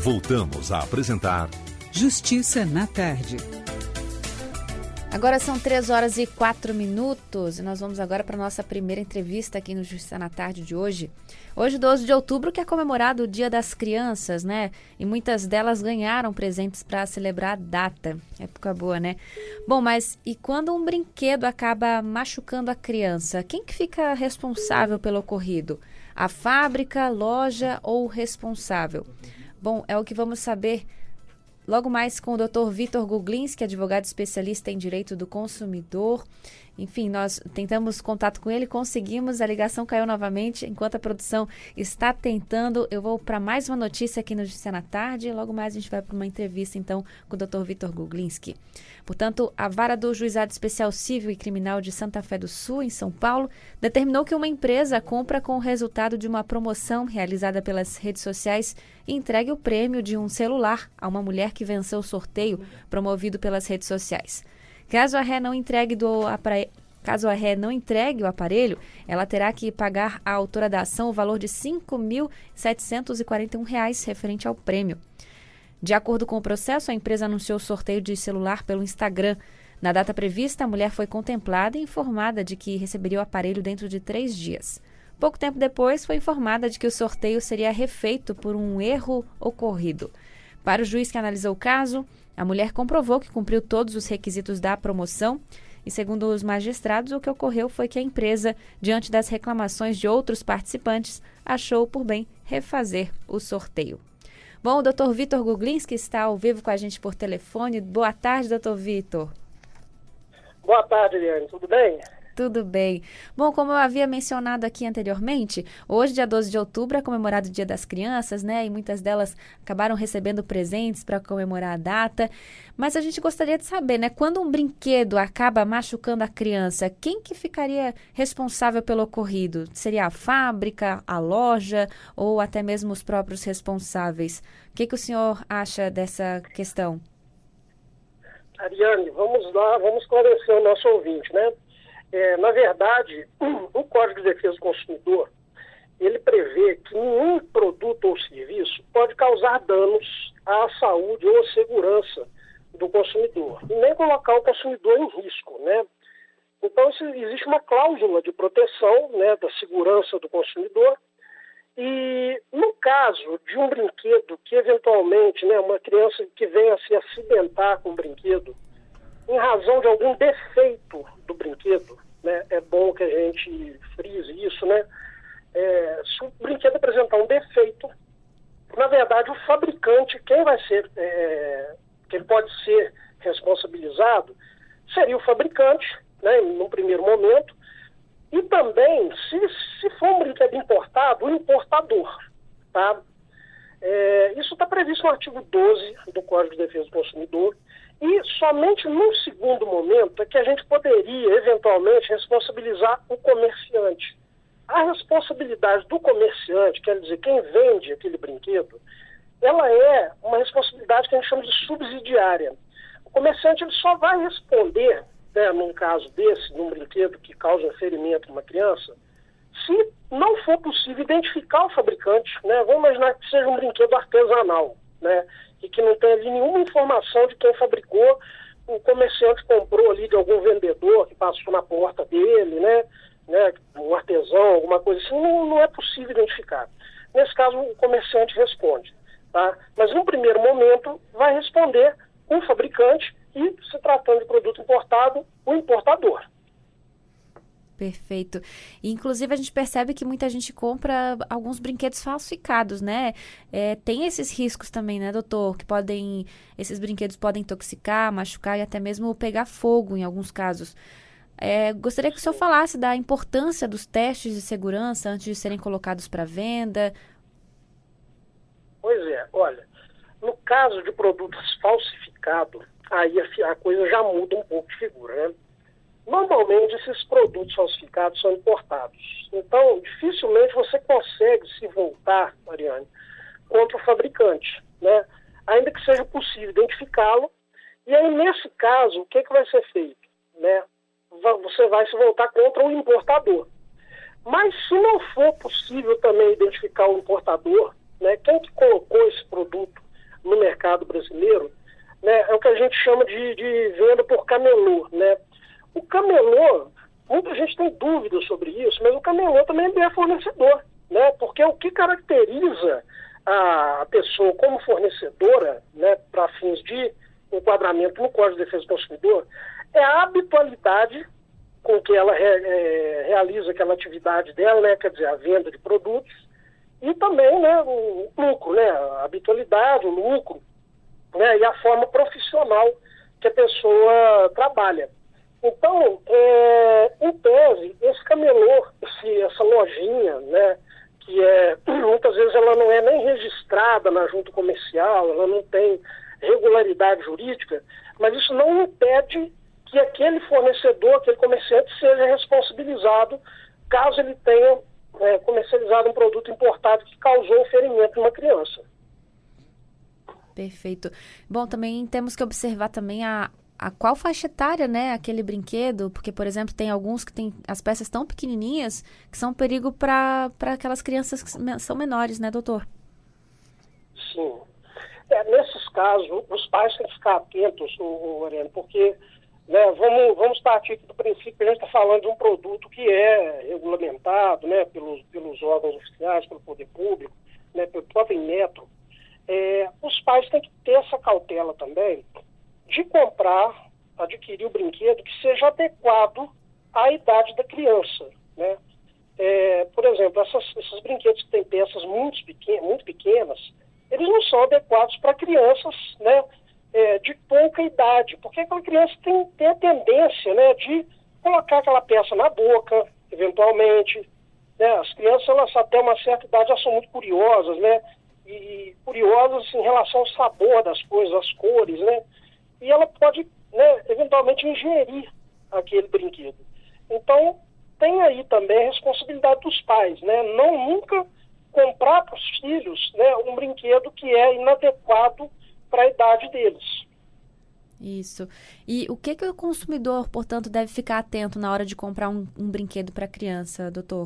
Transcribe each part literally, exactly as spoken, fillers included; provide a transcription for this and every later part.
Voltamos a apresentar Justiça na Tarde. Agora são três horas e quatro minutos e nós vamos agora para a nossa primeira entrevista aqui no Justiça na Tarde de hoje. Hoje, doze de outubro, que é comemorado o Dia das Crianças, né? E muitas delas ganharam presentes para celebrar a data. Época boa, né? Bom, mas e quando um brinquedo acaba machucando a criança, quem que fica responsável pelo ocorrido? A fábrica, loja ou o responsável? Bom, é o que vamos saber logo mais com o doutor Vitor Guglinski, advogado especialista em direito do consumidor. Enfim, nós tentamos contato com ele, conseguimos, a ligação caiu novamente, enquanto a produção está tentando. Eu vou para mais uma notícia aqui no Justiça na Tarde e logo mais a gente vai para uma entrevista, então, com o doutor Vitor Guglinski. Portanto, a vara do Juizado Especial Civil e Criminal de Santa Fé do Sul, em São Paulo, determinou que uma empresa compra com o resultado de uma promoção realizada pelas redes sociais e entregue o prêmio de um celular a uma mulher que venceu o sorteio promovido pelas redes sociais. Caso a ré não entregue do apare... Caso a ré não entregue o aparelho, ela terá que pagar à autora da ação o valor de cinco mil setecentos e quarenta e um reais referente ao prêmio. De acordo com o processo, a empresa anunciou o sorteio de celular pelo Instagram. Na data prevista, a mulher foi contemplada e informada de que receberia o aparelho dentro de três dias. Pouco tempo depois, foi informada de que o sorteio seria refeito por um erro ocorrido. Para o juiz que analisou o caso, a mulher comprovou que cumpriu todos os requisitos da promoção e, segundo os magistrados, o que ocorreu foi que a empresa, diante das reclamações de outros participantes, achou por bem refazer o sorteio. Bom, o doutor Vitor Guglinski está ao vivo com a gente por telefone. Boa tarde, doutor Vitor. Boa tarde, Eliane. Tudo bem? Tudo bem. Bom, como eu havia mencionado aqui anteriormente, hoje, dia doze de outubro, é comemorado o Dia das Crianças, né? E muitas delas acabaram recebendo presentes para comemorar a data. Mas a gente gostaria de saber, né? Quando um brinquedo acaba machucando a criança, quem que ficaria responsável pelo ocorrido? Seria a fábrica, a loja ou até mesmo os próprios responsáveis? O que que o senhor acha dessa questão? Ariane, vamos lá, vamos esclarecer o nosso ouvinte, né? É, na verdade, o Código de Defesa do Consumidor, ele prevê que nenhum produto ou serviço pode causar danos à saúde ou à segurança do consumidor, e nem colocar o consumidor em risco, né? Então, isso, existe uma cláusula de proteção, né, da segurança do consumidor, e no caso de um brinquedo que eventualmente, né, uma criança que venha a se acidentar com o brinquedo, em razão de algum defeito do brinquedo, né, é bom que a gente frise isso, né? É, se o brinquedo apresentar um defeito, na verdade o fabricante, quem vai ser, é, quem pode ser responsabilizado, seria o fabricante, né, no primeiro momento, e também, se, se for um brinquedo importado, o importador, tá? É, isso está previsto no artigo doze do Código de Defesa do Consumidor, e somente num segundo momento é que a gente poderia, eventualmente, responsabilizar o comerciante. A responsabilidade do comerciante, quer dizer, quem vende aquele brinquedo, ela é uma responsabilidade que a gente chama de subsidiária. O comerciante ele só vai responder, né, num caso desse, num brinquedo que causa um ferimento numa criança, se não for possível identificar o fabricante, né? Vamos imaginar que seja um brinquedo artesanal, né, e que não tem ali nenhuma informação de quem fabricou, o comerciante comprou ali de algum vendedor que passou na porta dele, né, né, um artesão, alguma coisa assim, não, não é possível identificar. Nesse caso, o comerciante responde, tá? Mas no primeiro momento vai responder o fabricante e, se tratando de produto importado, o importador. Perfeito. E, inclusive, a gente percebe que muita gente compra alguns brinquedos falsificados, né? É, tem esses riscos também, né, doutor? Que podem, esses brinquedos podem intoxicar, machucar e até mesmo pegar fogo em alguns casos. É, gostaria que o senhor falasse da importância dos testes de segurança antes de serem colocados para venda. Pois é, olha, no caso de produtos falsificados, aí a, a coisa já muda um pouco de figura, né? Normalmente, esses produtos falsificados são importados. Então, dificilmente você consegue se voltar, Mariane, contra o fabricante, né? Ainda que seja possível identificá-lo. E aí, nesse caso, o que, que vai ser feito, né? Você vai se voltar contra o importador. Mas se não for possível também identificar o importador, né, quem que colocou esse produto no mercado brasileiro, né, é o que a gente chama de, de venda por camelô, né? O camelô, muita gente tem dúvidas sobre isso, mas o camelô também é fornecedor, né? Porque o que caracteriza a pessoa como fornecedora, né, para fins de enquadramento no Código de Defesa do Consumidor, é a habitualidade com que ela re, é, realiza aquela atividade dela, né, quer dizer, a venda de produtos, e também, né, o lucro, né, a habitualidade, o lucro, né, e a forma profissional que a pessoa trabalha. Então, é, em tese, esse camelô, esse, essa lojinha, né, que é, muitas vezes ela não é nem registrada na junta comercial, ela não tem regularidade jurídica, mas isso não impede que aquele fornecedor, aquele comerciante seja responsabilizado caso ele tenha é, comercializado um produto importado que causou o ferimento de uma criança. Perfeito. Bom, também temos que observar também a, a qual faixa etária, né, aquele brinquedo, porque, por exemplo, tem alguns que têm as peças tão pequenininhas que são um perigo para aquelas crianças que são menores, né, doutor? Sim. É, nesses casos, os pais têm que ficar atentos, Lorena, porque, né, vamos, vamos partir do princípio que a gente está falando de um produto que é regulamentado, né, pelos, pelos órgãos oficiais, pelo poder público, né, pelo próprio Inmetro. É, os pais têm que ter essa cautela também de comprar, adquirir o brinquedo que seja adequado à idade da criança, né? É, por exemplo, essas, esses brinquedos que têm peças muito pequenas, muito pequenas, eles não são adequados para crianças, né, é, de pouca idade, porque aquela criança tem, tem a tendência, né, de colocar aquela peça na boca, eventualmente, né? As crianças, elas, até uma certa idade, elas são muito curiosas, né? E curiosas em relação ao sabor das coisas, as cores, né? E ela pode, né, eventualmente ingerir aquele brinquedo. Então, tem aí também a responsabilidade dos pais, né? Não nunca comprar para os filhos, né, um brinquedo que é inadequado para a idade deles. Isso. E o que, que o consumidor, portanto, deve ficar atento na hora de comprar um, um brinquedo para criança, doutor?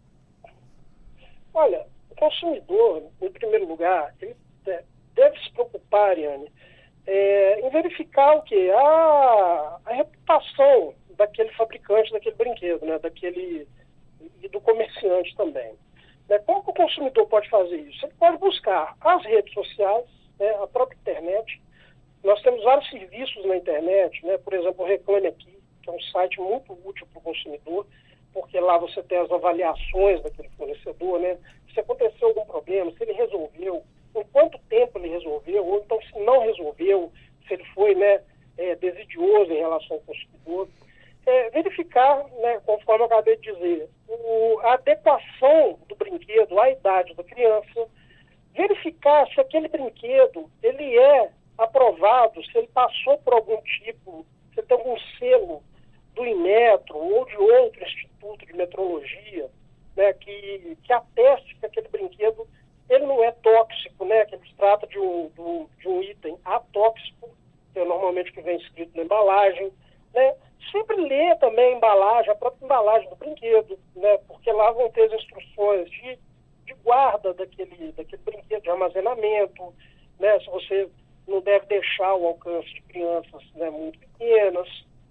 Olha, o consumidor, em primeiro lugar, ele deve se preocupar, Ariane, é, em verificar o quê? A, a reputação daquele fabricante daquele brinquedo, né? Daquele, e do comerciante também. Né? Como que o consumidor pode fazer isso? Ele pode buscar as redes sociais, né? A própria internet. Nós temos vários serviços na internet, né? Por exemplo, o Reclame Aqui, que é um site muito útil para o consumidor, porque lá você tem as avaliações daquele fornecedor, né? Se aconteceu algum problema, se ele resolveu, em quanto tempo ele resolveu, ou então se não resolveu, se ele foi, né, é, desidioso em relação ao consumidor. É, verificar, né, conforme eu acabei de dizer, o, a adequação do brinquedo à idade da criança, verificar se aquele brinquedo ele é aprovado, se ele passou por algum tipo, se tem algum selo do Inmetro ou de outro instituto de metrologia, né, que, que ateste que aquele brinquedo ele não é tóxico, né, que ele se trata de um, de um, de um item atóxico, que é normalmente que vem escrito na embalagem, né. Sempre ler também a embalagem, a própria embalagem do brinquedo, né, porque lá vão ter as instruções de, de guarda daquele, daquele brinquedo, de armazenamento, né, se você não deve deixar ao alcance de crianças, né, muito pequenas,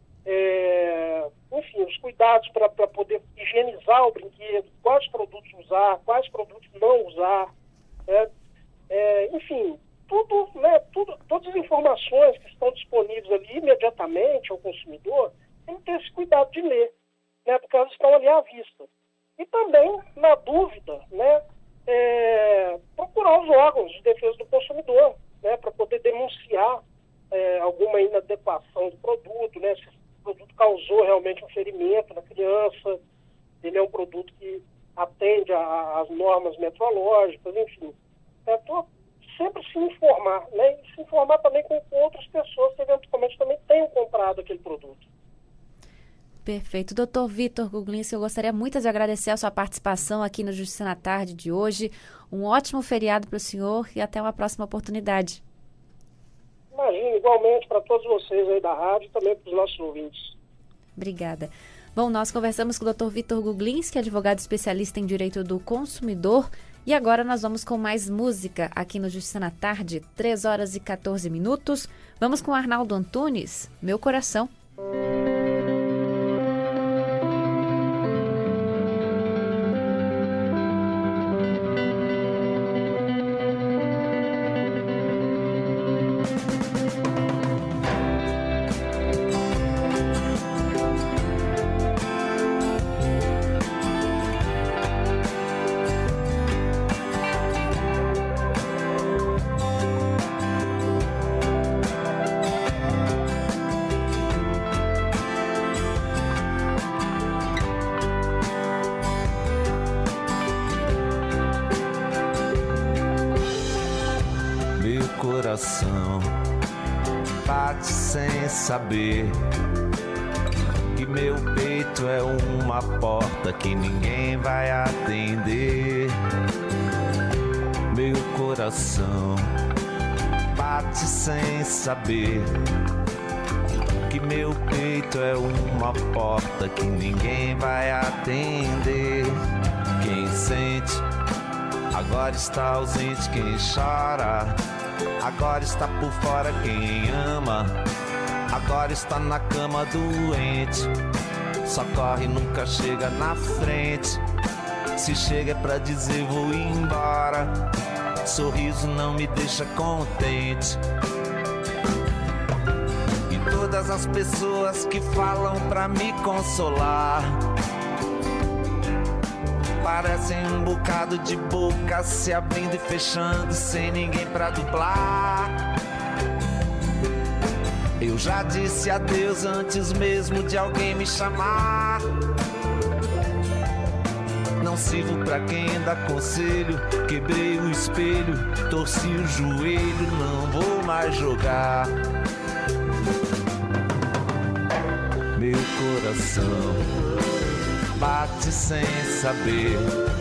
é, enfim, os cuidados para poder higienizar o brinquedo, quais produtos usar, quais produtos não usar, né, é, enfim, tudo, né, tudo, todas as informações que estão disponíveis ali imediatamente ao consumidor, tem que ter esse cuidado de ler, né, porque elas estão ali à vista. E também, na dúvida, né, é, procurar os órgãos de defesa do consumidor, né, para poder denunciar é, alguma inadequação do produto, né, se o produto causou realmente um ferimento na criança, ele é um produto que atende às normas metrológicas, enfim. É, tô, sempre se informar, né, e se informar também com outras pessoas que eventualmente também tenham comprado aquele produto. Perfeito. doutor Vitor Guglinski, eu gostaria muito de agradecer a sua participação aqui no Justiça na Tarde de hoje. Um ótimo feriado para o senhor e até uma próxima oportunidade. Imagina, igualmente para todos vocês aí da rádio e também para os nossos ouvintes. Obrigada. Bom, nós conversamos com o doutor Vitor Guglinski, advogado especialista em direito do consumidor, E agora nós vamos com mais música aqui no Justiça na Tarde, três horas e quatorze minutos. Vamos com Arnaldo Antunes, Meu Coração. Coração bate sem saber que meu peito é uma porta que ninguém vai atender. Meu coração bate sem saber que meu peito é uma porta que ninguém vai atender. Quem sente agora está ausente, quem chora agora está por fora, quem ama agora está na cama doente. Só corre e nunca chega na frente. Se chega é pra dizer vou embora. Sorriso não me deixa contente. E todas as pessoas que falam pra me consolar parecem um bocado de boca se abrindo e fechando sem ninguém pra dublar. Eu já disse adeus antes mesmo de alguém me chamar. Não sirvo pra quem dá conselho. Quebrei o espelho, torci o joelho, não vou mais jogar. Meu coração bate sem saber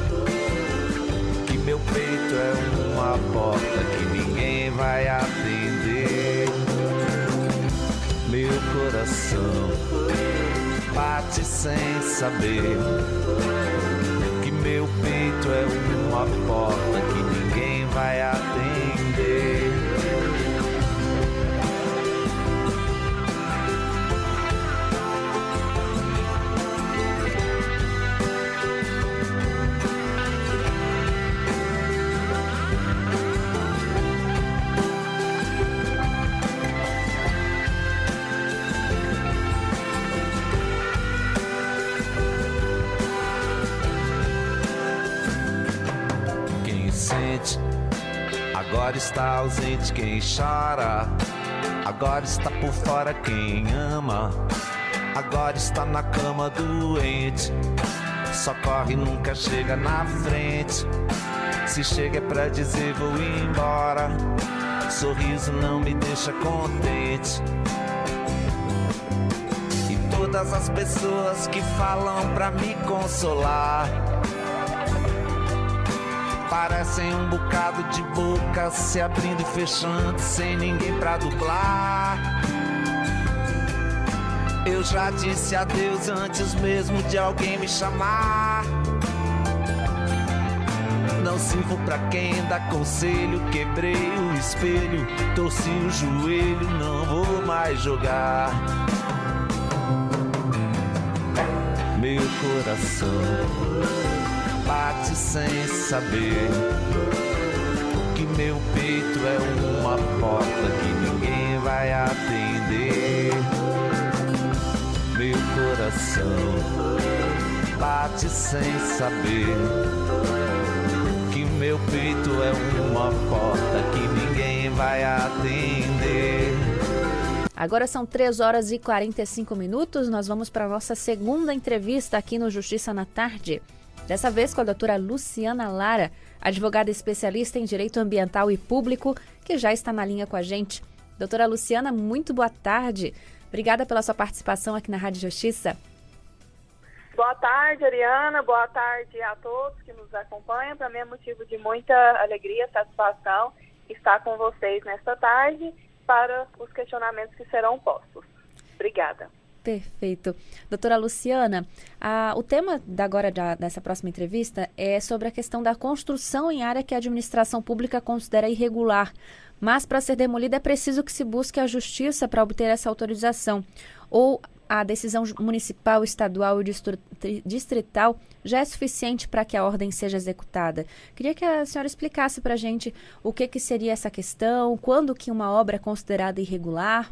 que meu peito é uma porta que ninguém vai atender. Meu coração bate sem saber que meu peito é uma porta que ninguém vai atender. Agora está ausente quem chora, agora está por fora quem ama, agora está na cama doente. Só corre e nunca chega na frente. Se chega é pra dizer vou embora. Sorriso não me deixa contente. E todas as pessoas que falam pra me consolar parecem um bocado de boca se abrindo e fechando sem ninguém pra dublar. Eu já disse adeus antes mesmo de alguém me chamar. Não sirvo pra quem dá conselho. Quebrei o espelho, torci o joelho, não vou mais jogar. Meu coração bate sem saber que meu peito é uma porta que ninguém vai atender. Meu coração bate sem saber que meu peito é uma porta que ninguém vai atender. Agora são três horas e quarenta e cinco minutos. Nós vamos para a nossa segunda entrevista aqui no Justiça na Tarde. Dessa vez com a doutora Luciana Lara, advogada especialista em Direito Ambiental e Público, que já está na linha com a gente. Doutora Luciana, muito boa tarde. Obrigada pela sua participação aqui na Rádio Justiça. Boa tarde, Ariana. Boa tarde a todos que nos acompanham. Para mim é motivo de muita alegria, satisfação estar com vocês nesta tarde para os questionamentos que serão postos. Obrigada. Perfeito. Doutora Luciana, a, o tema da agora da, dessa próxima entrevista é sobre a questão da construção em área que a administração pública considera irregular, mas para ser demolida é preciso que se busque a justiça para obter essa autorização, ou a decisão municipal, estadual e distrital já é suficiente para que a ordem seja executada. Queria que a senhora explicasse para a gente o que, que seria essa questão, quando que uma obra é considerada irregular.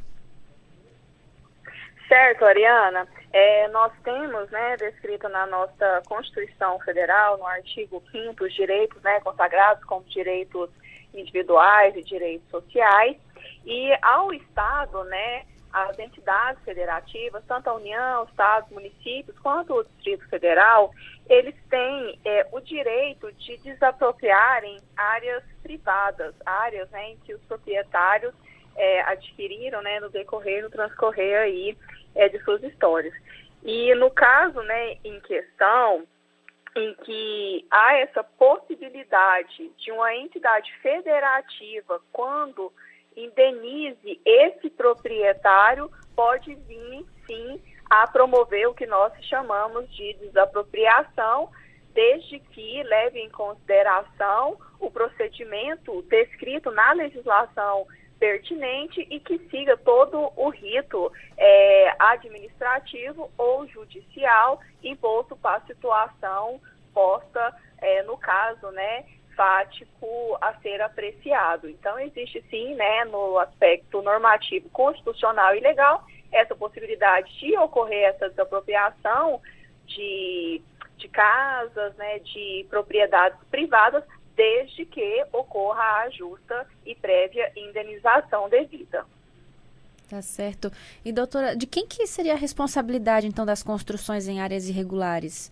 Certo, Ariana. É, nós temos, né, descrito na nossa Constituição Federal, no artigo quinto, os direitos, né, consagrados como direitos individuais e direitos sociais, e ao Estado, né, as entidades federativas, tanto a União, Estados, municípios, quanto o Distrito Federal, eles têm é, o direito de desapropriarem áreas privadas, áreas, né, em que os proprietários é, adquiriram, né, no decorrer, no transcorrer aí é, de suas histórias. E no caso, né, em questão, em que há essa possibilidade de uma entidade federativa, quando indenize esse proprietário, pode vir, sim, a promover o que nós chamamos de desapropriação, desde que leve em consideração o procedimento descrito na legislação pertinente e que siga todo o rito é, administrativo ou judicial imposto para a situação posta, é, no caso, né, fático a ser apreciado. Então, existe sim, né, no aspecto normativo, constitucional e legal, essa possibilidade de ocorrer essa desapropriação de, de casas, né, de propriedades privadas, desde que ocorra a justa e prévia indenização devida. Tá certo. E, doutora, de quem que seria a responsabilidade, então, das construções em áreas irregulares?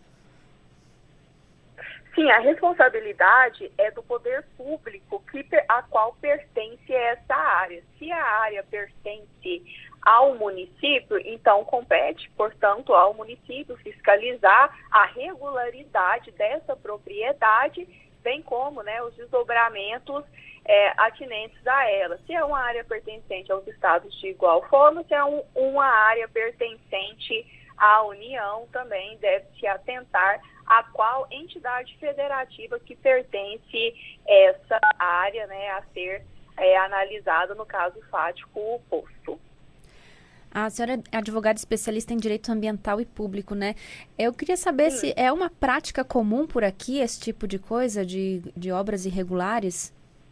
Sim, a responsabilidade é do poder público que, a qual pertence essa área. Se a área pertence ao município, então compete, portanto, ao município fiscalizar a regularidade dessa propriedade, bem como, né, os desdobramentos é, atinentes a ela. Se é uma área pertencente aos estados, de igual forma, se é um, uma área pertencente à União, também deve se atentar a qual entidade federativa que pertence essa área, né, a ser é, analisada no caso fático posto. A senhora é advogada especialista em direito ambiental e público, né? Eu queria saber Sim. se é uma prática comum por aqui esse tipo de coisa, de, de obras irregulares?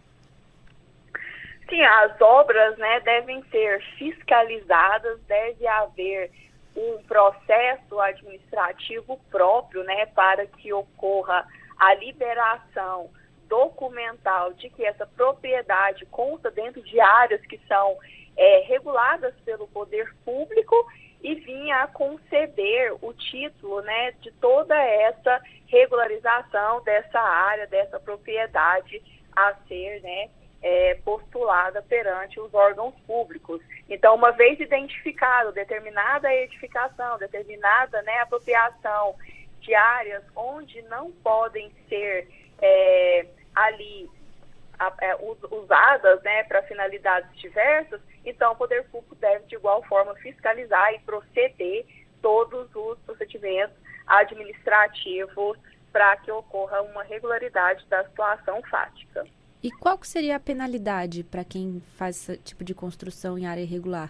Sim, as obras, né, devem ser fiscalizadas, deve haver um processo administrativo próprio, né, para que ocorra a liberação documental de que essa propriedade consta dentro de áreas que são é, reguladas pelo poder público e vinha a conceder o título, né, de toda essa regularização dessa área, dessa propriedade a ser, né, É, postulada perante os órgãos públicos. Então, uma vez identificado determinada edificação, determinada, né, apropriação de áreas onde não podem ser é, ali a, é, usadas, né, para finalidades diversas, então o poder público deve de igual forma fiscalizar e proceder todos os procedimentos administrativos para que ocorra uma regularidade da situação fática. E qual que seria a penalidade para quem faz esse tipo de construção em área irregular?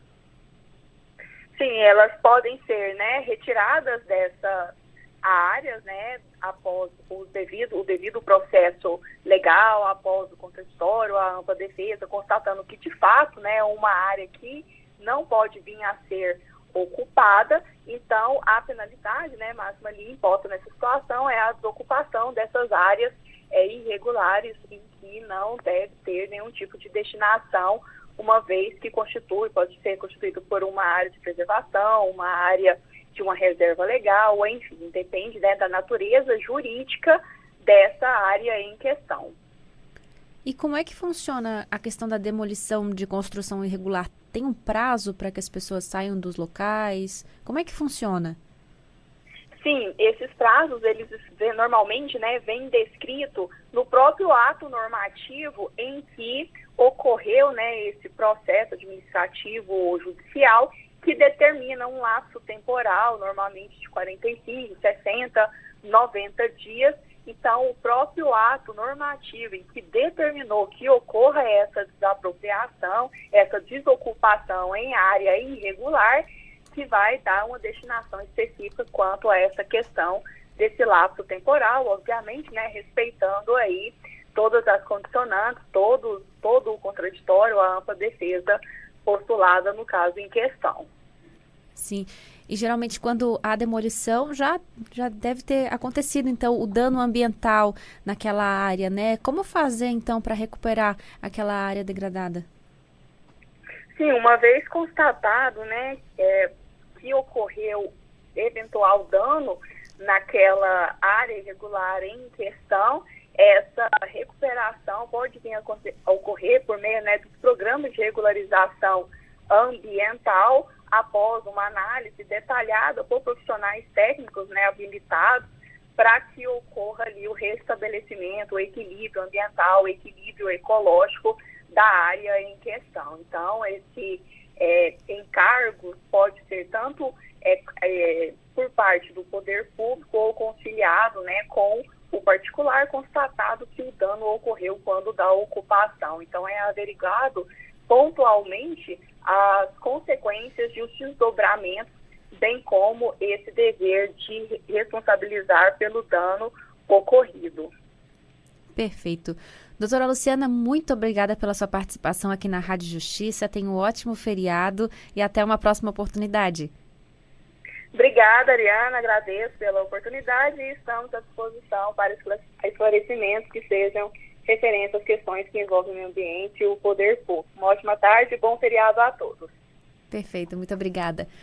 Sim, elas podem ser, né, retiradas dessas áreas, né, após o devido, o devido processo legal, após o contraditório, a ampla defesa, constatando que, de fato, né, é uma área que não pode vir a ser ocupada. Então, a penalidade, né, máxima ali imposta nessa situação é a desocupação dessas áreas é, irregulares em que não deve ter nenhum tipo de destinação, uma vez que constitui, pode ser constituído por uma área de preservação, uma área de uma reserva legal, enfim, depende, né, da natureza jurídica dessa área em questão. E como é que funciona a questão da demolição de construção irregular? Tem um prazo para que as pessoas saiam dos locais? Como é que funciona? Sim, esses prazos, eles normalmente, né, vêm descrito no próprio ato normativo em que ocorreu, né, esse processo administrativo ou judicial que determina um lapso temporal, normalmente de quarenta e cinco, sessenta, noventa dias. Então, o próprio ato normativo em que determinou que ocorra essa desapropriação, essa desocupação em área irregular, que vai dar uma destinação específica quanto a essa questão desse lapso temporal, obviamente, né, respeitando aí todas as condicionantes, todo, todo o contraditório, a ampla defesa postulada no caso em questão. Sim, e geralmente quando há demolição já, já deve ter acontecido, então, o dano ambiental naquela área, né? Como fazer, então, para recuperar aquela área degradada? Sim, uma vez constatado, né, é, que ocorreu eventual dano naquela área irregular em questão, essa recuperação pode vir a ocorrer por meio, né, dos programas de regularização ambiental, após uma análise detalhada por profissionais técnicos, né, habilitados, para que ocorra ali o restabelecimento, o equilíbrio ambiental, o equilíbrio ecológico da área em questão. Então, esse é, encargo pode ser tanto é, é, por parte do poder público ou conciliado, né, com o particular constatado que o dano ocorreu quando da ocupação. Então, é averiguado pontualmente as consequências e os desdobramentos, bem como esse dever de responsabilizar pelo dano ocorrido. Perfeito. Doutora Luciana, muito obrigada pela sua participação aqui na Rádio Justiça. Tenha um ótimo feriado e até uma próxima oportunidade. Obrigada, Ariana. Agradeço pela oportunidade e estamos à disposição para esclarecimentos que sejam referentes às questões que envolvem o meio ambiente e o poder público. Uma ótima tarde e bom feriado a todos. Perfeito, muito obrigada.